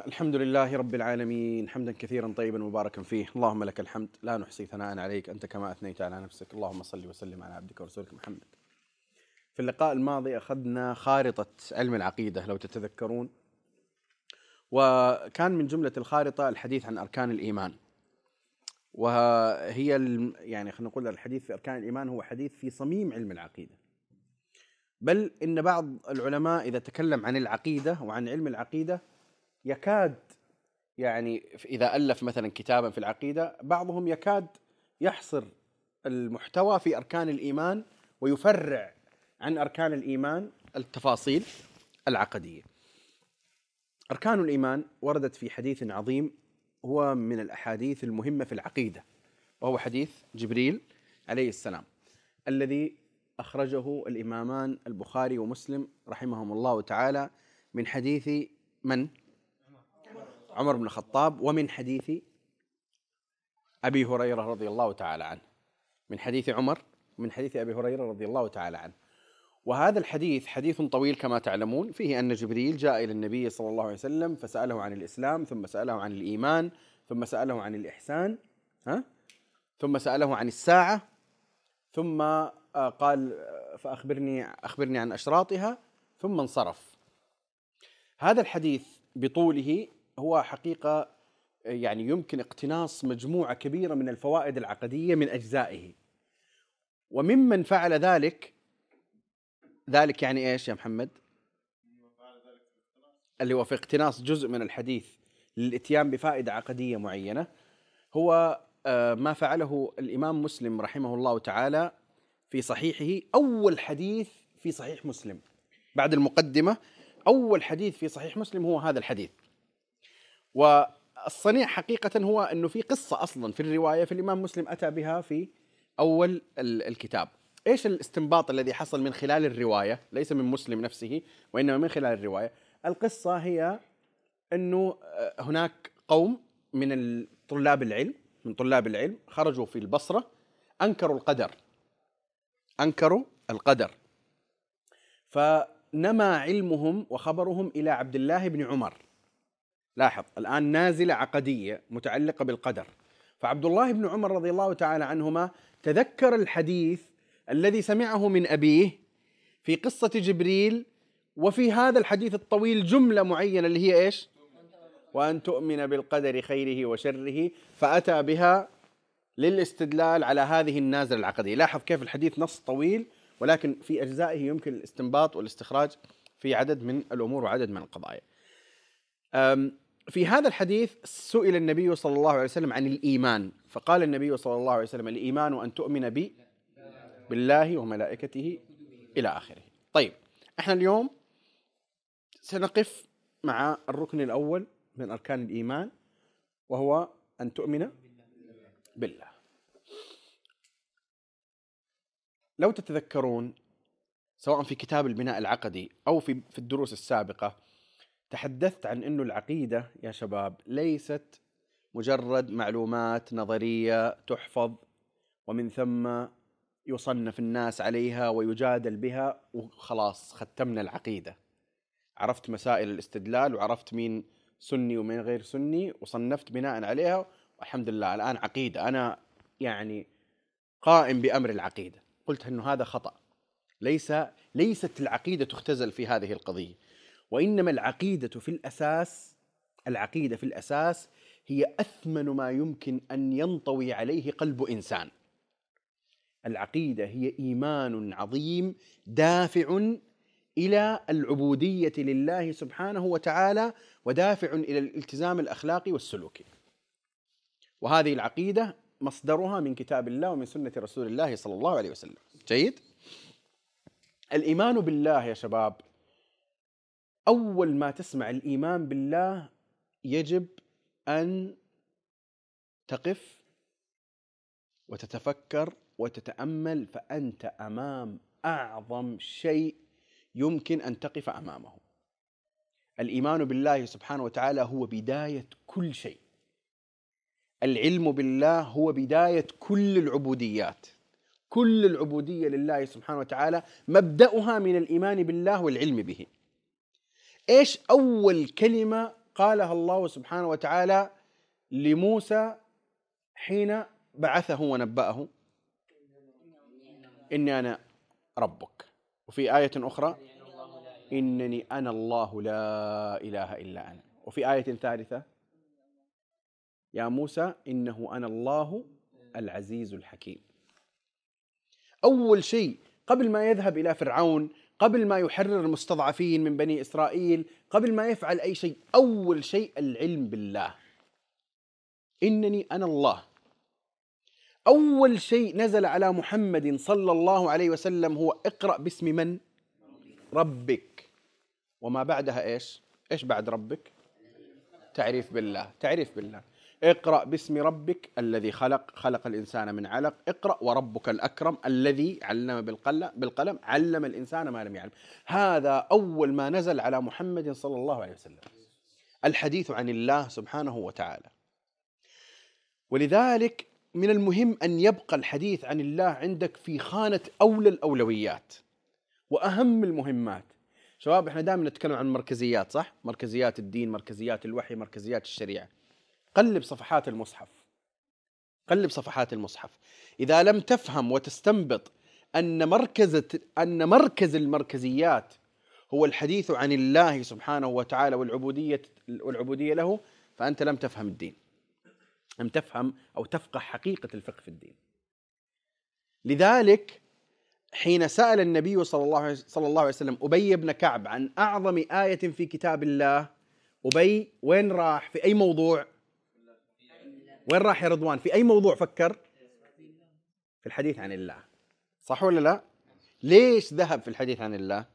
الحمد لله رب العالمين حمدا كثيرا طيبا مباركا فيه. اللهم لك الحمد لا نحصي ثناء عليك أنت كما أثنيت على نفسك. اللهم صل وسلم على عبدك ورسولك محمد. في اللقاء الماضي أخذنا خارطة علم العقيدة لو تتذكرون، وكان من جملة الخارطة الحديث عن أركان الإيمان، وهي يعني خلينا نقول الحديث في أركان الإيمان هو حديث في صميم علم العقيدة، بل إن بعض العلماء إذا تكلم عن العقيدة وعن علم العقيدة يكاد يعني إذا ألف مثلا كتابا في العقيدة بعضهم يكاد يحصر المحتوى في أركان الإيمان ويفرع عن أركان الإيمان التفاصيل العقدية. أركان الإيمان وردت في حديث عظيم هو من الأحاديث المهمة في العقيدة، وهو حديث جبريل عليه السلام الذي أخرجه الإمامان البخاري ومسلم رحمهم الله تعالى من حديث من؟ عمر بن الخطاب، ومن حديث أبي هريرة رضي الله تعالى عنه، من حديث عمر ومن حديث أبي هريرة رضي الله تعالى عنه. وهذا الحديث حديث طويل كما تعلمون، فيه أن جبريل جاء إلى النبي صلى الله عليه وسلم فسأله عن الإسلام، ثم سأله عن الإيمان، ثم سأله عن الإحسان، ثم سأله عن الساعة، ثم قال أخبرني عن أشراطها، ثم انصرف. هذا الحديث بطوله هو حقيقة يعني يمكن اقتناص مجموعة كبيرة من الفوائد العقدية من أجزائه، وممن فعل ذلك يعني إيش يا محمد؟ اللي هو في اقتناص جزء من الحديث للإتيان بفائدة عقدية معينة، هو ما فعله الإمام مسلم رحمه الله تعالى في صحيحه. أول حديث في صحيح مسلم بعد المقدمة، أول حديث في صحيح مسلم هو هذا الحديث. والصنيع حقيقة هو أنه في قصة أصلا في الرواية في الإمام مسلم أتى بها في أول الكتاب. إيش الاستنباط الذي حصل من خلال الرواية؟ ليس من مسلم نفسه وإنما من خلال الرواية. القصة هي أنه هناك قوم من طلاب العلم خرجوا في البصرة أنكروا القدر، فنمى علمهم وخبرهم إلى عبد الله بن عمر. لاحظ الآن نازلة عقدية متعلقة بالقدر، فعبد الله بن عمر رضي الله تعالى عنهما تذكر الحديث الذي سمعه من أبيه في قصة جبريل، وفي هذا الحديث الطويل جملة معينة اللي هي إيش؟ وأن تؤمن بالقدر خيره وشره، فأتى بها للاستدلال على هذه النازلة العقدية. لاحظ كيف الحديث نص طويل ولكن في أجزائه يمكن الاستنباط والاستخراج في عدد من الأمور وعدد من القضايا. في هذا الحديث سئل النبي صلى الله عليه وسلم عن الإيمان، فقال النبي صلى الله عليه وسلم: الإيمان أن تؤمن بالله وملائكته إلى آخره. طيب، احنا اليوم سنقف مع الركن الأول من أركان الإيمان، وهو أن تؤمن بالله. لو تتذكرون سواء في كتاب البناء العقدي أو في الدروس السابقة تحدثت عن أنه العقيدة يا شباب ليست مجرد معلومات نظرية تحفظ ومن ثم يصنف الناس عليها ويجادل بها وخلاص ختمنا العقيدة، عرفت مسائل الاستدلال وعرفت مين سني ومين غير سني وصنفت بناء عليها والحمد لله الآن عقيدة، أنا يعني قائم بأمر العقيدة. قلت أنه هذا خطأ. ليست العقيدة تختزل في هذه القضية، وإنما العقيدة في الأساس هي أثمن ما يمكن أن ينطوي عليه قلب إنسان. العقيدة هي إيمان عظيم دافع إلى العبودية لله سبحانه وتعالى، ودافع إلى الالتزام الأخلاقي والسلوكي. وهذه العقيدة مصدرها من كتاب الله ومن سنة رسول الله صلى الله عليه وسلم. جيد؟ الإيمان بالله يا شباب، أول ما تسمع الإيمان بالله يجب أن تقف وتتفكر وتتأمل، فأنت أمام أعظم شيء يمكن أن تقف أمامه. الإيمان بالله سبحانه وتعالى هو بداية كل شيء. العلم بالله هو بداية كل العبوديات. كل العبودية لله سبحانه وتعالى مبدأها من الإيمان بالله والعلم به. إيش أول كلمة قالها الله سبحانه وتعالى لموسى حين بعثه ونبأه إني أنا ربك. وفي آية أخرى إنني أنا الله لا إله إلا أنا. وفي آية ثالثة يا موسى إنه أنا الله العزيز الحكيم. أول شيء قبل ما يذهب إلى فرعون، قبل ما يحرر المستضعفين من بني إسرائيل، قبل ما يفعل أي شيء، أول شيء العلم بالله. إنني أنا الله. أول شيء نزل على محمد صلى الله عليه وسلم هو اقرأ باسم من؟ ربك. وما بعدها إيش؟ إيش بعد ربك؟ تعريف بالله. تعريف بالله. اقرأ باسم ربك الذي خلق الإنسان من علق. اقرأ وربك الأكرم الذي علم بالقلم علم الإنسان ما لم يعلم. هذا أول ما نزل على محمد صلى الله عليه وسلم، الحديث عن الله سبحانه وتعالى. ولذلك من المهم أن يبقى الحديث عن الله عندك في خانة أولى الأولويات وأهم المهمات. شباب احنا دائما نتكلم عن مركزيات، صح؟ مركزيات الدين، مركزيات الوحي، مركزيات الشريعة. قلب صفحات المصحف، قلب صفحات المصحف. إذا لم تفهم وتستنبط أن مركز المركزيات هو الحديث عن الله سبحانه وتعالى والعبودية له، فأنت لم تفهم الدين، لم تفهم أو تفقه حقيقة الفقه في الدين. لذلك حين سأل النبي صلى الله عليه وسلم أبي بن كعب عن أعظم آية في كتاب الله، أبي وين راح؟ في أي موضوع؟ وين راح يا رضوان؟ في أي موضوع فكر؟ في الحديث عن الله، صح ولا لا؟ ليش ذهب في الحديث عن الله؟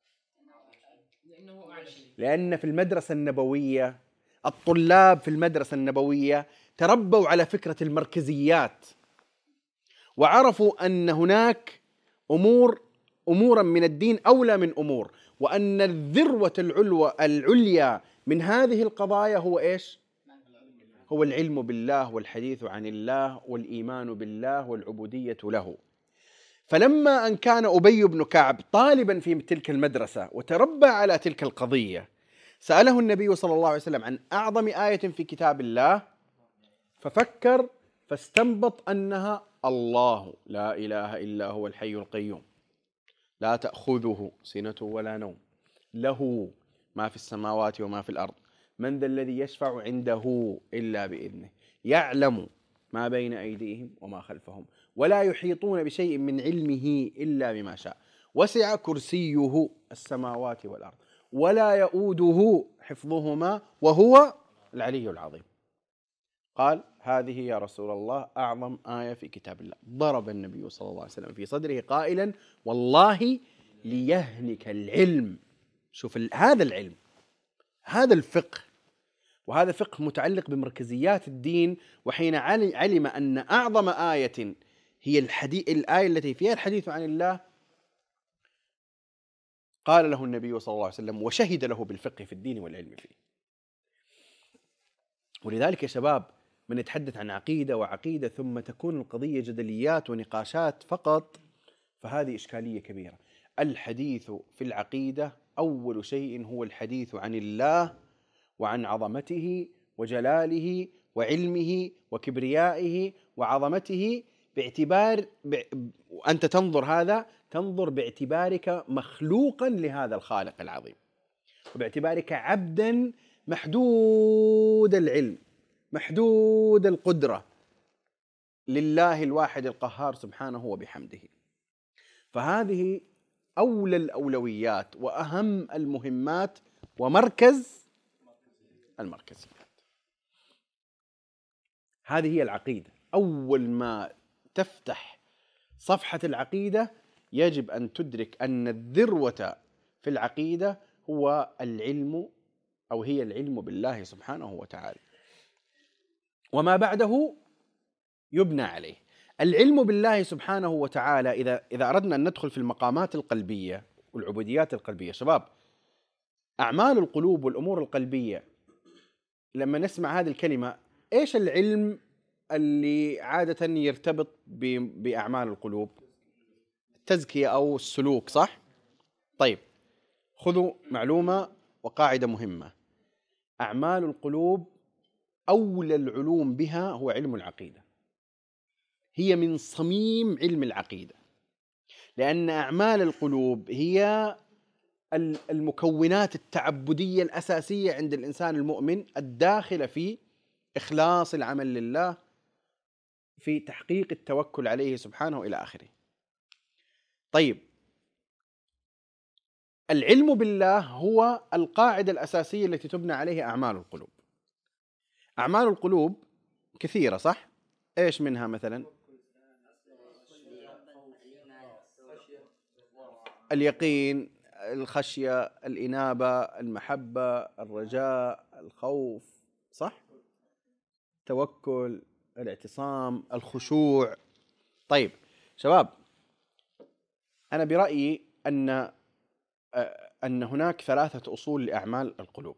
لأن في المدرسة النبوية الطلاب في المدرسة النبوية تربوا على فكرة المركزيات، وعرفوا أن هناك أمورا من الدين أولى من أمور، وأن الذروة العليا من هذه القضايا هو إيش؟ هو العلم بالله والحديث عن الله والإيمان بالله والعبودية له. فلما أن كان أبي بن كعب طالبا في تلك المدرسة وتربى على تلك القضية، سأله النبي صلى الله عليه وسلم عن أعظم آية في كتاب الله، ففكر فاستنبط أنها الله لا إله إلا هو الحي القيوم لا تأخذه سنة ولا نوم له ما في السماوات وما في الأرض من ذا الذي يشفع عنده إلا بإذنه يعلم ما بين أيديهم وما خلفهم ولا يحيطون بشيء من علمه إلا بما شاء وسع كرسيه السماوات والأرض ولا يؤوده حفظهما وهو العلي العظيم. قال هذه يا رسول الله أعظم آية في كتاب الله. ضرب النبي صلى الله عليه وسلم في صدره قائلا والله ليهنك العلم. شوف هذا العلم، هذا الفقه، وهذا فقه متعلق بمركزيات الدين. وحين علم أن أعظم آية هي الآية التي فيها الحديث عن الله، قال له النبي صلى الله عليه وسلم وشهد له بالفقه في الدين والعلم فيه. ولذلك يا شباب من يتحدث عن عقيدة وعقيدة ثم تكون القضية جدليات ونقاشات فقط، فهذه إشكالية كبيرة. الحديث في العقيدة أول شيء هو الحديث عن الله وعن عظمته وجلاله وعلمه وكبريائه وعظمته، باعتبار وأنت تنظر باعتبارك مخلوقا لهذا الخالق العظيم، وباعتبارك عبدا محدود العلم محدود القدرة لله الواحد القهار سبحانه وبحمده. فهذه أولى الأولويات وأهم المهمات ومركز المركزيات. هذه هي العقيدة. أول ما تفتح صفحة العقيدة يجب أن تدرك أن الذروة في العقيدة هو العلم أو هي العلم بالله سبحانه وتعالى، وما بعده يبنى عليه. العلم بالله سبحانه وتعالى إذا أردنا أن ندخل في المقامات القلبية والعبوديات القلبية، شباب أعمال القلوب والأمور القلبية، لما نسمع هذه الكلمة إيش العلم اللي عادة يرتبط بأعمال القلوب؟ التزكية أو السلوك، صح؟ طيب خذوا معلومة وقاعدة مهمة. أعمال القلوب أولى العلوم بها هو علم العقيدة، هي من صميم علم العقيدة، لأن أعمال القلوب هي المكونات التعبدية الأساسية عند الإنسان المؤمن الداخلة في إخلاص العمل لله، في تحقيق التوكل عليه سبحانه إلى آخره. طيب، العلم بالله هو القاعدة الأساسية التي تبنى عليها أعمال القلوب. أعمال القلوب كثيرة صح؟ إيش منها مثلا؟ اليقين، الخشية، الإنابة، المحبة، الرجاء، الخوف، صح؟ التوكل، الاعتصام، الخشوع. طيب شباب، أنا برأيي أن هناك 3 أصول لأعمال القلوب،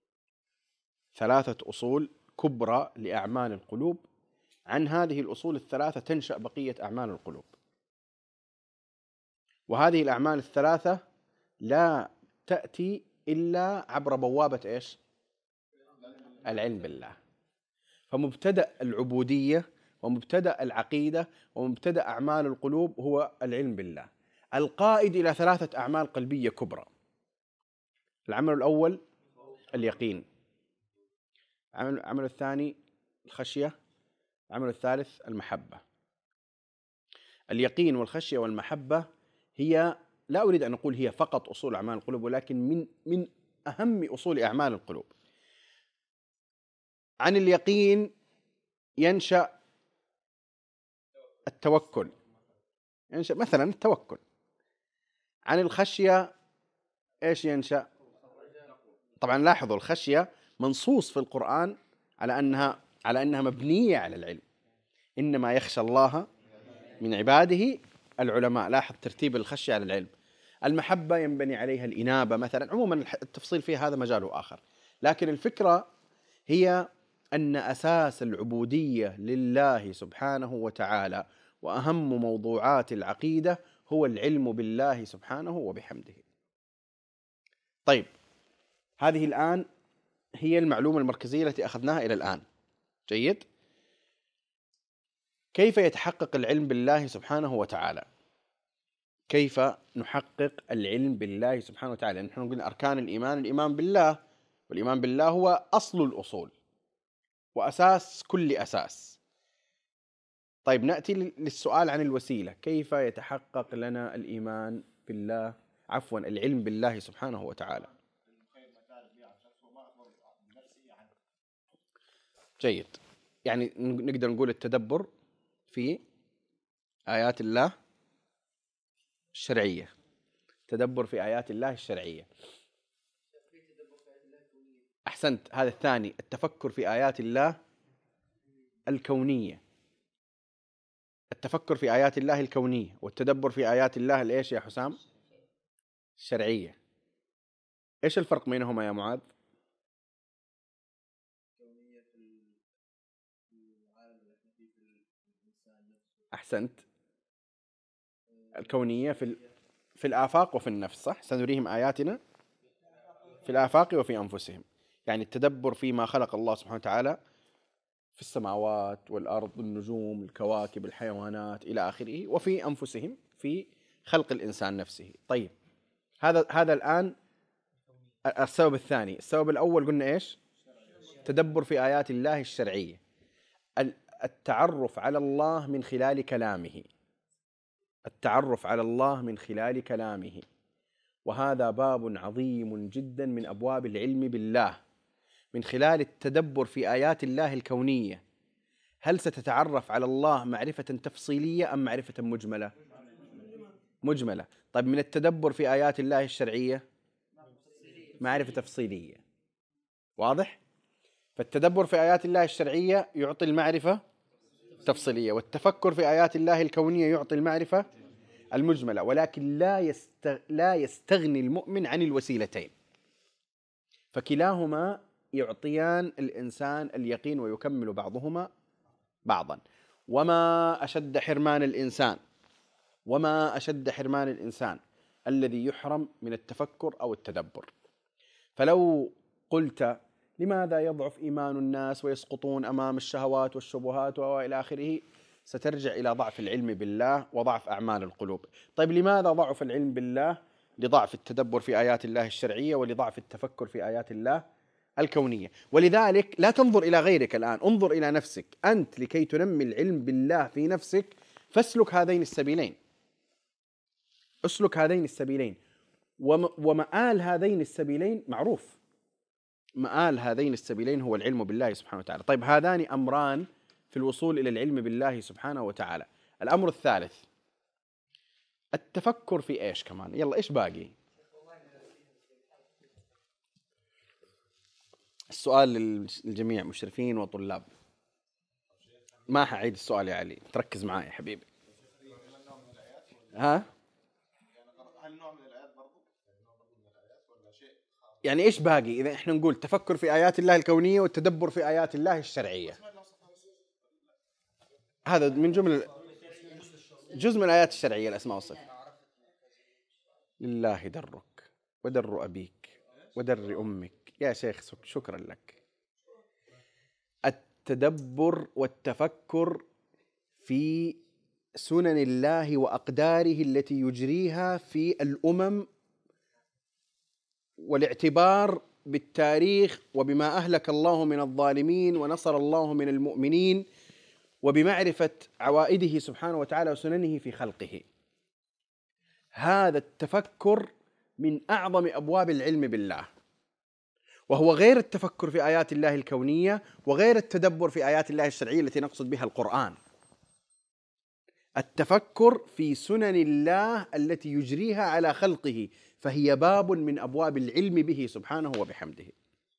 3 أصول كبرى لأعمال القلوب. عن هذه الأصول ال3 تنشأ بقية أعمال القلوب، وهذه الأعمال ال3 لا تأتي إلا عبر بوابة إيش؟ العلم بالله. فمبتدأ العبودية ومبتدأ العقيدة ومبتدأ أعمال القلوب هو العلم بالله، القائد إلى 3 أعمال قلبية كبرى. العمل الأول اليقين، العمل الثاني الخشية، العمل الثالث المحبة. اليقين والخشية والمحبة هي، لا أريد أن أقول هي فقط أصول أعمال القلوب، ولكن من أهم أصول أعمال القلوب. عن اليقين ينشأ التوكل، ينشأ مثلا التوكل. عن الخشية إيش ينشأ؟ طبعا لاحظوا الخشية منصوص في القرآن على أنها مبنية على العلم، إنما يخشى الله من عباده العلماء. لاحظ ترتيب الخشية على العلم. المحبة ينبني عليها الإنابة مثلا. عموما التفصيل فيها هذا مجاله آخر، لكن الفكرة هي أن أساس العبودية لله سبحانه وتعالى وأهم موضوعات العقيدة هو العلم بالله سبحانه وبحمده. طيب، هذه الآن هي المعلومة المركزية التي أخذناها إلى الآن. جيد. كيف يتحقق العلم بالله سبحانه وتعالى؟ كيف نحقق العلم بالله سبحانه وتعالى؟ نحن قلنا أركان الإيمان بالله، والإيمان بالله هو أصل الأصول وأساس كل أساس. طيب، نأتي للسؤال عن الوسيلة. كيف يتحقق لنا الإيمان بالله، عفوا العلم بالله سبحانه وتعالى؟ جيد. يعني نقدر نقول التدبر في آيات الله الشرعية، تدبر في آيات الله الشرعية. أحسنت، هذا الثاني، التفكر في آيات الله الكونية. التفكر في آيات الله الكونية والتدبر في آيات الله الإيش يا حسام؟ الشرعية. إيش الفرق بينهما يا معاذ؟ أحسنت، الكونية في الآفاق وفي النفس، صح؟ سنريهم آياتنا في الآفاق وفي أنفسهم. يعني التدبر فيما خلق الله سبحانه وتعالى في السماوات والأرض، النجوم، الكواكب، الحيوانات إلى آخره، وفي أنفسهم في خلق الإنسان نفسه. طيب، هذا الآن السبب الثاني. السبب الأول قلنا إيش؟ تدبر في آيات الله الشرعية، التعرف على الله من خلال كلامه، التعرف على الله من خلال كلامه. وهذا باب عظيم جدا من أبواب العلم بالله. من خلال التدبر في آيات الله الكونية، هل ستتعرف على الله معرفة تفصيلية أم معرفة مجملة؟ مجملة. طيب، من التدبر في آيات الله الشرعية معرفة تفصيلية. واضح؟ فالتدبر في آيات الله الشرعية يعطي المعرفة تفصيلية، والتفكر في آيات الله الكونية يعطي المعرفة المجملة. ولكن لا يستغني المؤمن عن الوسيلتين، فكلاهما يعطيان الإنسان اليقين ويكمل بعضهما بعضا. وما أشد حرمان الإنسان الذي يحرم من التفكر أو التدبر. فلو قلت لماذا يضعف إيمان الناس ويسقطون أمام الشهوات والشبهات وإلى آخره؟ سترجع إلى ضعف العلم بالله وضعف أعمال القلوب. طيب لماذا ضعف العلم بالله؟ لضعف التدبر في آيات الله الشرعية ولضعف التفكر في آيات الله الكونية. ولذلك لا تنظر إلى غيرك الآن، انظر إلى نفسك أنت. لكي تنمي العلم بالله في نفسك فاسلك هذين السبيلين، اسلك هذين السبيلين. ومآل هذين السبيلين معروف، مآل هذين السبيلين هو العلم بالله سبحانه وتعالى. طيب هذان أمران في الوصول إلى العلم بالله سبحانه وتعالى. الأمر الثالث التفكر في إيش كمان؟ يلا إيش باقي؟ السؤال للجميع مشرفين وطلاب. ما حعيد السؤال يا علي، تركز معي يا حبيبي. ها؟ هل نوع من الآيات برضو؟ ولا شيء؟ يعني إيش باقي إذا إحنا نقول تفكر في آيات الله الكونية والتدبر في آيات الله الشرعية؟ هذا من جزء من الآيات الشرعية، الأسماء والصفات. لله درك ودر أبيك ودر أمك. يا شيخ شكرا لك. التدبر والتفكر في سنن الله وأقداره التي يجريها في الأمم، والاعتبار بالتاريخ وبما أهلك الله من الظالمين ونصر الله من المؤمنين، وبمعرفة عوائده سبحانه وتعالى وسننه في خلقه. هذا التفكر من أعظم أبواب العلم بالله، وهو غير التفكر في آيات الله الكونية وغير التدبر في آيات الله الشرعية التي نقصد بها القرآن. التفكر في سنن الله التي يجريها على خلقه، فهي باب من أبواب العلم به سبحانه وبحمده.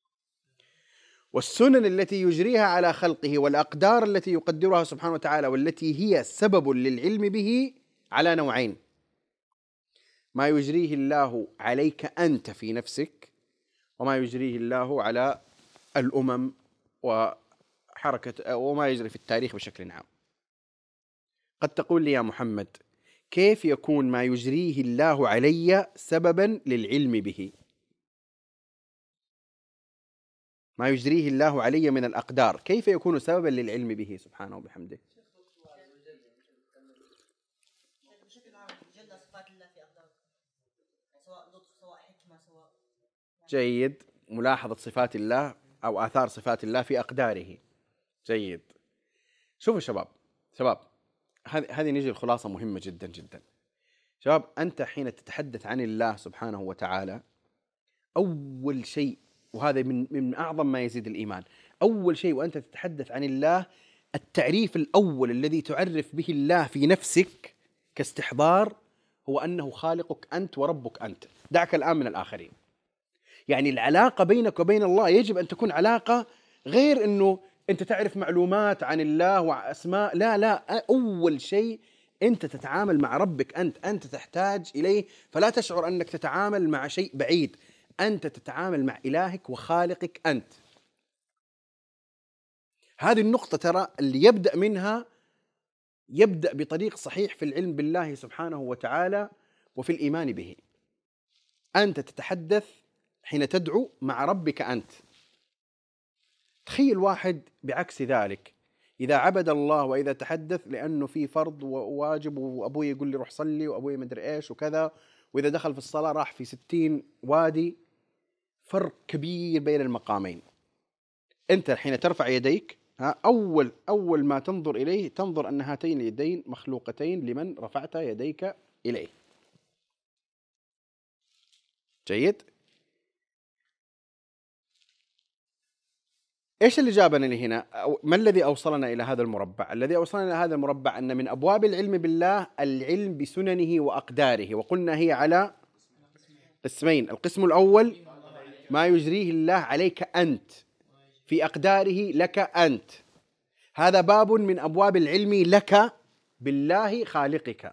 والسنن التي يجريها على خلقه والأقدار التي يقدرها سبحانه وتعالى والتي هي سبب للعلم به على نوعين: ما يجريه الله عليك أنت في نفسك، وما يجريه الله على الأمم وحركة وما يجري في التاريخ بشكل عام. قد تقول لي يا محمد كيف يكون ما يجريه الله علي سببا للعلم به؟ ما يجريه الله علي من الأقدار كيف يكون سببا للعلم به سبحانه وبحمده؟ جيد، ملاحظة صفات الله أو آثار صفات الله في أقداره. جيد. شوفوا شباب هذه نيجي الخلاصة مهمة جدا جدا. شباب، أنت حين تتحدث عن الله سبحانه وتعالى أول شيء، وهذا من أعظم ما يزيد الإيمان، أول شيء وأنت تتحدث عن الله التعريف الأول الذي تعرف به الله في نفسك كاستحضار هو أنه خالقك أنت وربك أنت. دعك الآن من الآخرين. يعني العلاقة بينك وبين الله يجب أن تكون علاقة غير أنه أنت تعرف معلومات عن الله وأسماء. لا، أول شيء أنت تتعامل مع ربك أنت تحتاج إليه، فلا تشعر أنك تتعامل مع شيء بعيد، أنت تتعامل مع إلهك وخالقك أنت. هذه النقطة ترى اللي يبدأ منها يبدأ بطريق صحيح في العلم بالله سبحانه وتعالى وفي الإيمان به. أنت تتحدث حين تدعو مع ربك أنت. تخيل واحد بعكس ذلك، إذا عبد الله وإذا تحدث لأنه في فرض وواجب وأبوي يقول لي روح صلي وأبوي مدري إيش وكذا، وإذا دخل في الصلاة راح في 60 وادي. فرق كبير بين المقامين. أنت حين ترفع يديك أول ما تنظر إليه تنظر أن هاتين اليدين مخلوقتين لمن رفعت يديك إليه. جيد. إيش اللي جابنا لهنا؟ ما الذي أوصلنا إلى هذا المربع؟ الذي أوصلنا إلى هذا المربع أن من أبواب العلم بالله العلم بسننه وأقداره، وقلنا هي على قسمين. القسم الأول ما يجريه الله عليك أنت في أقداره لك أنت، هذا باب من أبواب العلم لك بالله خالقك.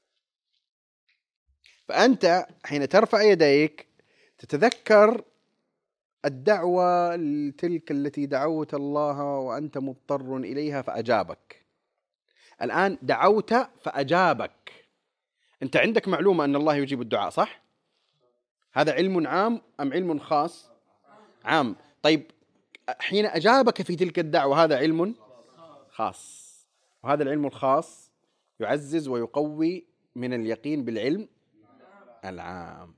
فأنت حين ترفع يديك تتذكر الدعوة تلك التي دعوت الله وأنت مضطر إليها فأجابك. الآن دعوت فأجابك. أنت عندك معلومة أن الله يجيب الدعاء، صح؟ هذا علم عام أم علم خاص؟ عام. طيب حين أجابك في تلك الدعوة هذا علم خاص، وهذا العلم الخاص يعزز ويقوي من اليقين بالعلم العام.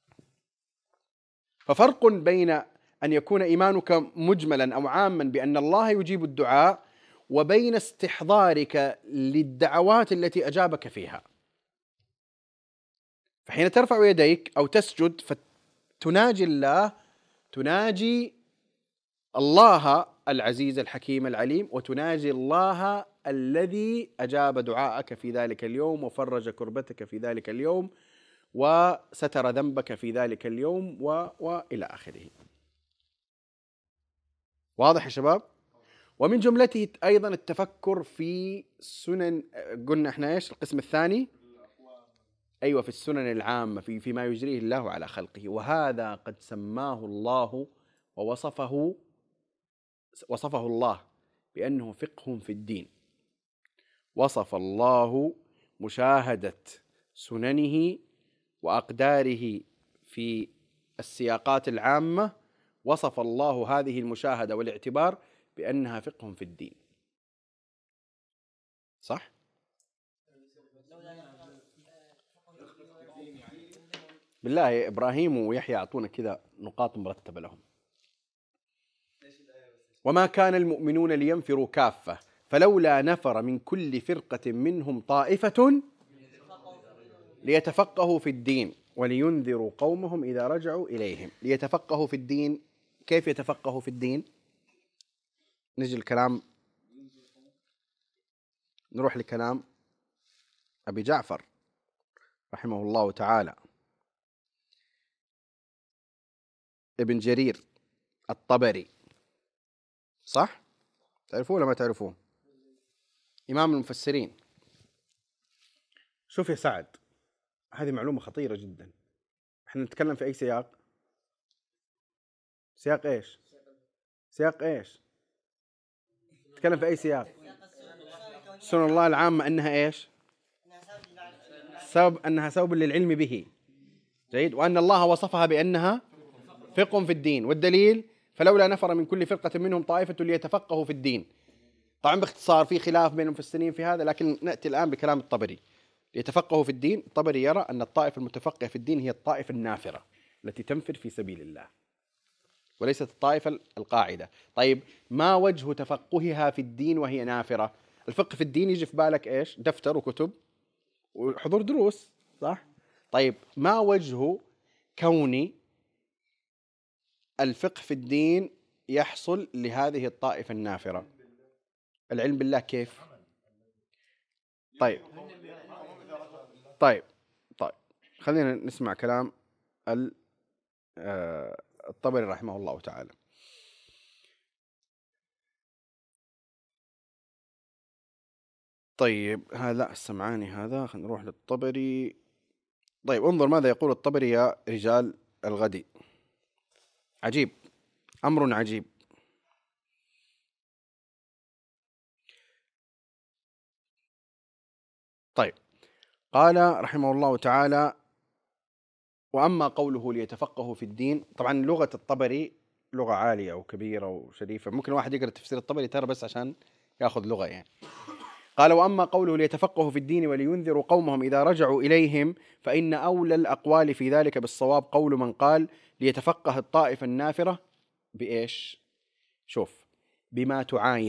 ففرق بين أن يكون إيمانك مجملا أو عاما بأن الله يجيب الدعاء، وبين استحضارك للدعوات التي أجابك فيها. فحين ترفع يديك أو تسجد فتناجي الله، تناجي الله العزيز الحكيم العليم، وتناجي الله الذي أجاب دعاءك في ذلك اليوم، وفرج كربتك في ذلك اليوم، وستر ذنبك في ذلك اليوم، وإلى آخره. واضح يا شباب؟ ومن جملته أيضا التفكر في سنن، قلنا احنا ايش القسم الثاني؟ أيوة، في السنن العامة، فيما يجريه الله على خلقه. وهذا قد سماه الله ووصفه الله بأنه فقه في الدين. وصف الله مشاهدة سننه وأقداره في السياقات العامة، وصف الله هذه المشاهدة والاعتبار بأنها فقه في الدين. صح؟ بالله إبراهيم ويحيى أعطونا كذا نقاط مرتبة لهم. وما كان المؤمنون لينفروا كافة فلولا نفر من كل فرقة منهم طائفة ليتفقهوا في الدين ولينذروا قومهم إذا رجعوا إليهم. ليتفقهوا في الدين، كيف يتفقهوا في الدين؟ نجي الكلام، نروح لكلام أبي جعفر رحمه الله تعالى، ابن جرير الطبري. صح؟ تعرفوه ولا ما تعرفوه؟ إمام المفسرين. شوف يا سعد، هذه معلومة خطيرة جدا. احنا نتكلم في أي سياق؟ سياق إيش؟ سياق إيش؟ نتكلم في أي سياق؟ سنن الله العامة أنها إيش؟ سبب، أنها سبب للعلم به. جيد. وأن الله وصفها بأنها فقه في الدين. والدليل فلولا نفر من كل فرقة منهم طائفة ليتفقهوا في الدين. طبعا باختصار في خلاف بين المفسرين في هذا، لكن نأتي الآن بكلام الطبري. ليتفقهوا في الدين، الطبري يرى أن الطائفة المتفقهة في الدين هي الطائفة النافرة التي تنفر في سبيل الله، وليست الطائفة القاعدة. طيب ما وجه تفقهها في الدين وهي نافرة؟ الفقه في الدين يجي في بالك إيش؟ دفتر وكتب وحضور دروس، صح؟ طيب ما وجه كون الفقه في الدين يحصل لهذه الطائفة النافرة؟ العلم بالله. كيف؟ طيب خلينا نسمع كلام الطبري رحمه الله تعالى. طيب هذا السمعاني، هذا خلينا نروح للطبري. طيب انظر ماذا يقول الطبري يا رجال الغدي. عجيب، أمر عجيب. طيب قال رحمه الله تعالى: وأما قوله ليتفقهوا في الدين، طبعا لغة الطبري لغة عالية وكبيرة وشريفة، ممكن واحد يقرأ تفسير الطبري ترى بس عشان يأخذ لغة يعني. قال: وأما قوله ليتفقهوا في الدين ولينذروا قومهم إذا رجعوا إليهم، فإن أولى الأقوال في ذلك بالصواب قول من قال ليتفقه الطائفة النافرة بإيش؟ شوف، بما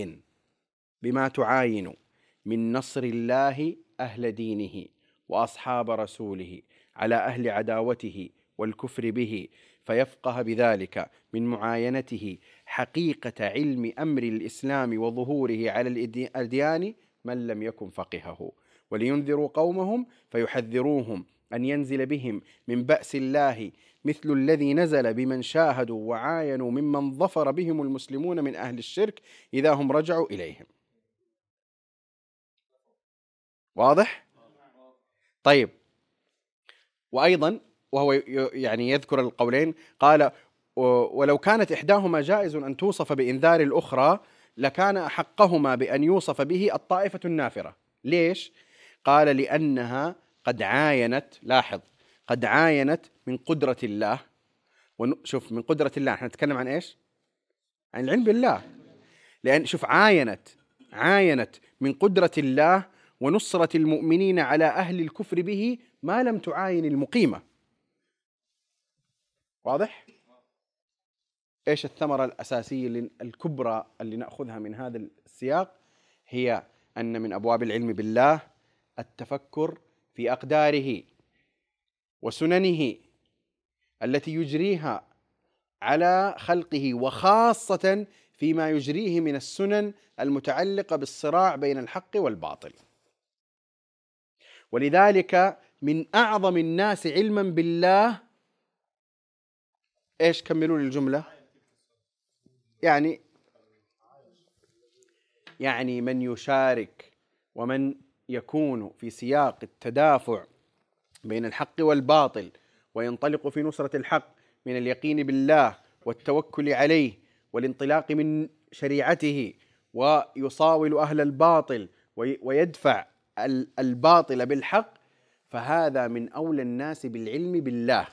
تعاين من نصر الله أهل دينه وأصحاب رسوله على أهل عداوته والكفر به، فيفقه بذلك من معاينته حقيقة علم أمر الإسلام وظهوره على الأديان من لم يكن فقهه. ولينذروا قومهم فيحذروهم أن ينزل بهم من بأس الله مثل الذي نزل بمن شاهدوا وعاينوا ممن ظفر بهم المسلمون من أهل الشرك إذا هم رجعوا إليهم. واضح؟ طيب، وأيضا وهو يعني يذكر القولين، قال: ولو كانت إحداهما جائز أن توصف بإنذار الأخرى لكان أحقهما بأن يوصف به الطائفة النافرة. ليش؟ قال: لأنها قد عاينت، لاحظ، قد عاينت من قدرة الله. وشوف، من قدرة الله احنا نتكلم عن إيش؟ عن العلم بالله. لأن شوف، عاينت من قدرة الله ونصرة المؤمنين على أهل الكفر به ما لم تعاين المقيمة. واضح؟ إيش الثمرة الأساسية الكبرى اللي نأخذها من هذا السياق؟ هي أن من أبواب العلم بالله التفكر في أقداره وسننه التي يجريها على خلقه، وخاصة فيما يجريه من السنن المتعلقة بالصراع بين الحق والباطل. ولذلك من أعظم الناس علما بالله، إيش؟ كملوا لي الجملة. يعني من يشارك ومن يكون في سياق التدافع بين الحق والباطل، وينطلق في نصرة الحق من اليقين بالله والتوكل عليه والانطلاق من شريعته، ويصاول أهل الباطل ويدفع الباطل بالحق، فهذا من أولى الناس بالعلم بالله،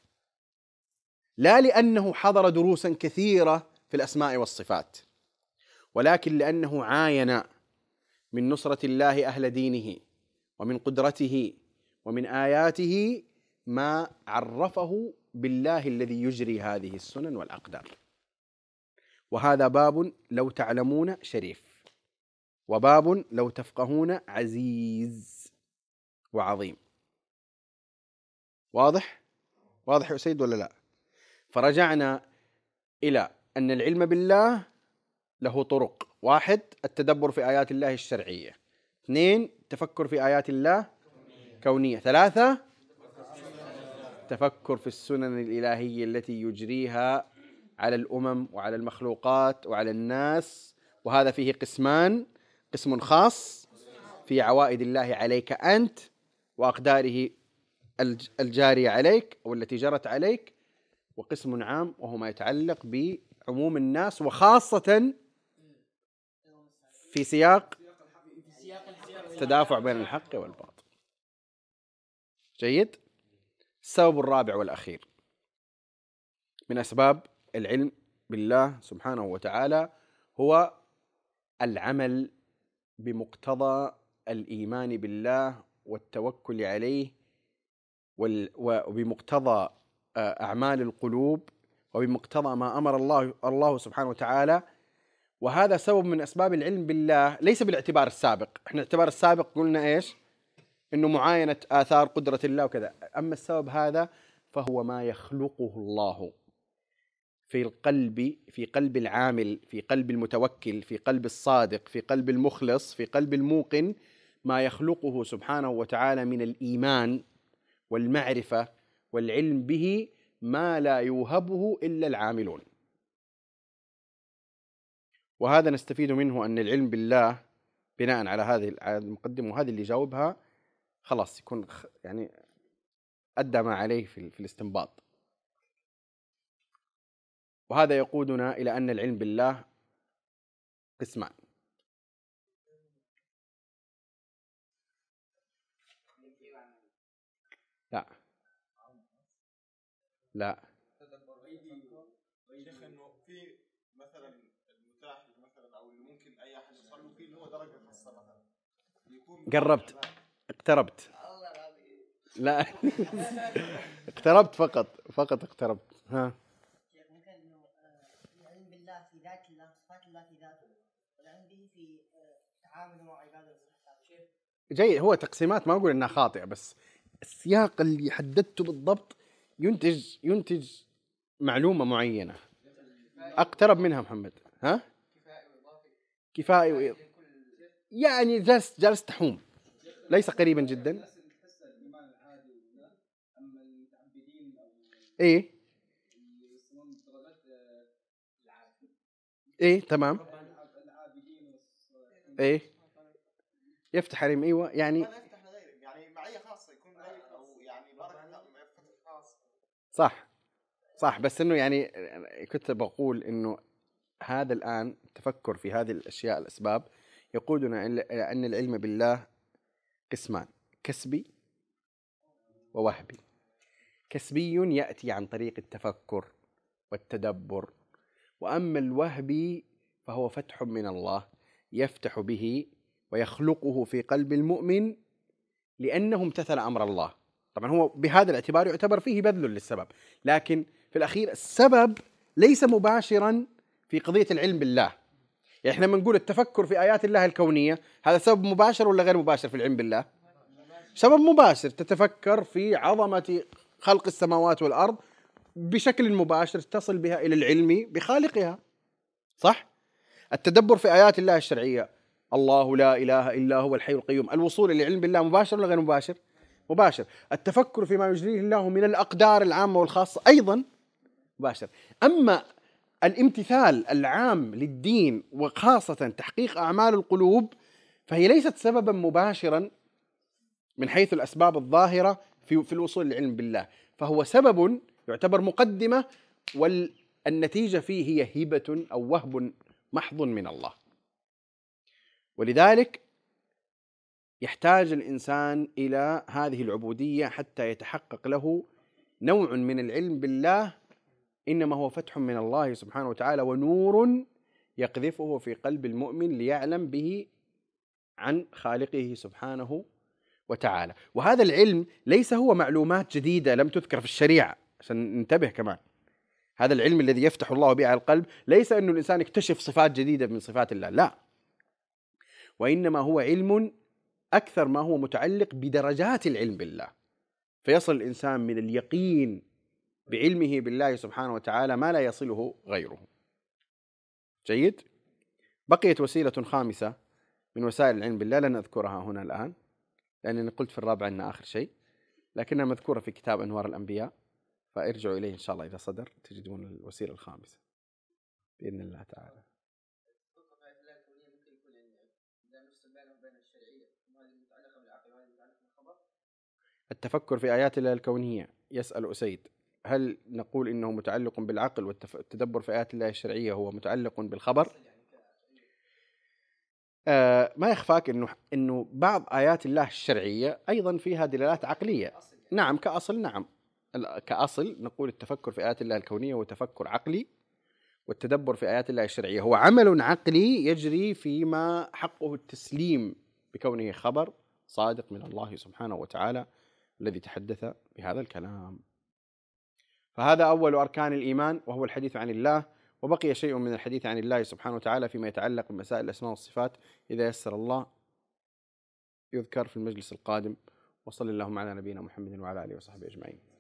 لا لأنه حضر دروسا كثيرة في الأسماء والصفات، ولكن لأنه عاين من نصرة الله أهل دينه ومن قدرته ومن آياته ما عرفه بالله الذي يجري هذه السنن والأقدار. وهذا باب لو تعلمون شريف، وباب لو تفقهون عزيز وعظيم. واضح يا سيد ولا لا؟ فرجعنا إلى أن العلم بالله له طرق: 1 التدبر في آيات الله الشرعية، 2 التفكر في آيات الله كونية، 3 التفكر في السنن الإلهية التي يجريها على الأمم وعلى المخلوقات وعلى الناس. وهذا فيه قسمان: قسم خاص في عوائد الله عليك أنت وأقداره الجارية عليك أو التي جرت عليك، وقسم عام وهو ما يتعلق بعموم الناس، وخاصة في سياق التدافع بين الحق والباطل. جيد. السبب الرابع والأخير من أسباب العلم بالله سبحانه وتعالى هو العمل بمقتضى الإيمان بالله والتوكل عليه، وبمقتضى أعمال القلوب، وبمقتضى ما أمر الله سبحانه وتعالى. وهذا سبب من أسباب العلم بالله، ليس بالاعتبار السابق. احنا الاعتبار السابق قلنا إيش؟ إنه معاينة آثار قدرة الله وكذا. أما السبب هذا فهو ما يخلقه الله في القلب، في قلب العامل، في قلب المتوكل، في قلب الصادق، في قلب المخلص، في قلب الموقن، ما يخلقه سبحانه وتعالى من الإيمان والمعرفة والعلم به، ما لا يوهبه إلا العاملون. وهذا نستفيد منه أن العلم بالله بناء على هذه المقدمة، وهذه اللي جاوبها خلاص يكون يعني أدى ما عليه في الاستنباط. وهذا يقودنا إلى أن العلم بالله قسمان: لا شيخ، انه في مثلا المتاح مثلا او اللي ممكن اي احد يوصل له فيه اللي هو درجه خاصه مثلا يكون قربت، اقتربت، لا اقتربت، فقط اقتربت. ها ممكن انه العلم بالله في ذات الله، صفات الله في ذاته، والعلم به في تعامله مع عباده. جيد. هو تقسيمات ما اقول انها خاطئه، بس السياق اللي حددته بالضبط ينتج معلومه معينه. اقترب منها محمد. ها كفائي يعني جالس تحوم، ليس قريبا جدا. ايه ايه تمام. ايه يفتح عليهم. ايوه يعني يفتح لغيره، يعني معيه خاصه يكون غير، او يعني بركه يفتح خاص. صح بس انه يعني كنت بقول انه هذا الآن التفكر في هذه الأشياء الأسباب يقودنا إلى أن العلم بالله قسمان: كسبي ووهبي. كسبي يأتي عن طريق التفكر والتدبر وأما الوهبي فهو فتح من الله يفتح به ويخلقه في قلب المؤمن لأنه امتثل أمر الله. طبعا هو بهذا الاعتبار يعتبر فيه بذل للسبب، لكن في الأخير السبب ليس مباشرا في قضية العلم بالله. يعني احنا بنقول التفكر في آيات الله الكونية هذا سبب مباشر ولا غير مباشر في العلم بالله؟ سبب مباشر، تتفكر في عظمة خلق السماوات والأرض بشكل مباشر تصل بها إلى العلم بخالقها، صح؟ التدبر في آيات الله الشرعية، الله لا إله إلا هو الحي القيوم، الوصول إلى علم بالله مباشر ولا غير مباشر؟ مباشر. التفكر فيما يجريه الله من الأقدار العامة والخاصة أيضا مباشر. أما الامتثال العام للدين وخاصة تحقيق أعمال القلوب فهي ليست سببا مباشرا من حيث الأسباب الظاهرة في الوصول للعلم بالله، فهو سبب يعتبر مقدمة، والنتيجة فيه هي هبة أو وهب محض من الله. ولذلك يحتاج الإنسان إلى هذه العبودية حتى يتحقق له نوع من العلم بالله، إنما هو فتح من الله سبحانه وتعالى ونور يقذفه في قلب المؤمن ليعلم به عن خالقه سبحانه وتعالى. وهذا العلم ليس هو معلومات جديدة لم تذكر في الشريعة، عشان ننتبه كمان. هذا العلم الذي يفتح الله به على القلب ليس أنه الإنسان يكتشف صفات جديدة من صفات الله، لا، وإنما هو علم أكثر ما هو متعلق بدرجات العلم بالله، فيصل الإنسان من اليقين بعلمه بالله سبحانه وتعالى ما لا يصله غيره. جيد؟ بقيت وسيلة خامسة من وسائل العلم بالله لن أذكرها هنا الآن لأنني قلت في الرابع أنها آخر شيء، لكنها مذكورة في كتاب أنوار الأنبياء، فارجعوا إليه إن شاء الله إذا صدر تجدون الوسيلة الخامسة بإذن الله تعالى. التفكر في آيات الله الكونية، يسأل أسيد، هل نقول إنه متعلق بالعقل والتدبر في آيات الله الشرعية هو متعلق بالخبر؟ ما يخفاك إنه بعض آيات الله الشرعية أيضا فيها دلالات عقلية. نعم كأصل، نعم كأصل نقول التفكر في آيات الله الكونية هو تفكر عقلي، والتدبر في آيات الله الشرعية هو عمل عقلي يجري فيما حقه التسليم بكونه خبر صادق من الله سبحانه وتعالى الذي تحدث بهذا الكلام. فهذا أول أركان الإيمان وهو الحديث عن الله، وبقي شيء من الحديث عن الله سبحانه وتعالى فيما يتعلق بمسائل الأسماء والصفات إذا يسر الله يذكر في المجلس القادم. وصلى اللهم على نبينا محمد وعلى آله وصحبه أجمعين.